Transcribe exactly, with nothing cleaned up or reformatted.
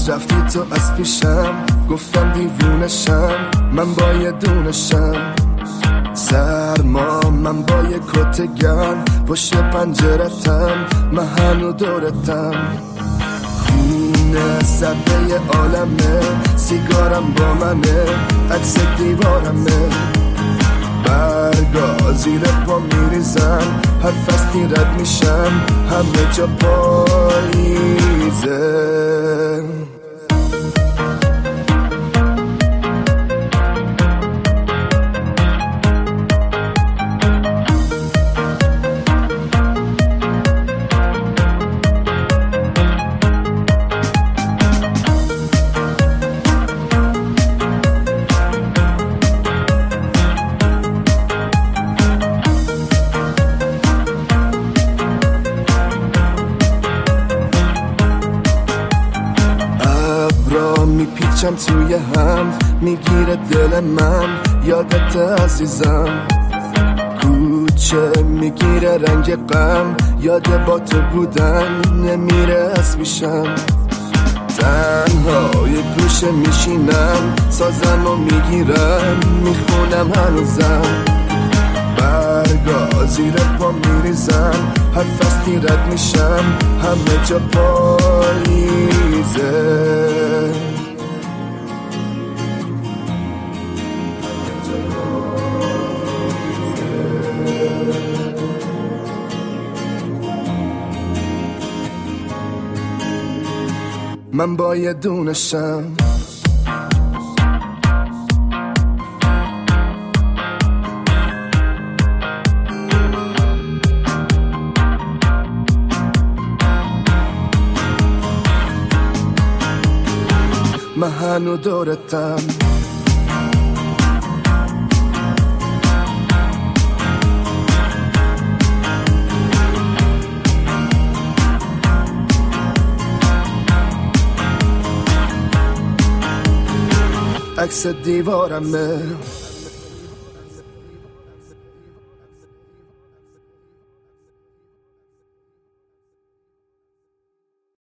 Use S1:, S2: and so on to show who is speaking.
S1: باز رفتی تو از پیشم، گفتم دیوونشم، من با یه دونشم. سرما من با یه کت گرم، پشت پنجرتم، من هنو دورتم. خونه سبه عالمه، سیگارم با منه، عکس دیوارمه. برگا زیر پا میریزن، هر فصلی رد میشم، همه جا پاییزه. میپیچم توی هم، میگیره دل من، یادت عزیزم. کوچه میگیره رنگ غم، یاد با تو بودن نمیره از پیشم. تنها یه گوشه میشینم، سازم و میگیرم، میخونم هنوزم. برگا زیر پا میریزم، هر فصلی رد میشم، همه جا پاییزه. من با یه دونشم. من هنو دورتم. عکس دیوارمه.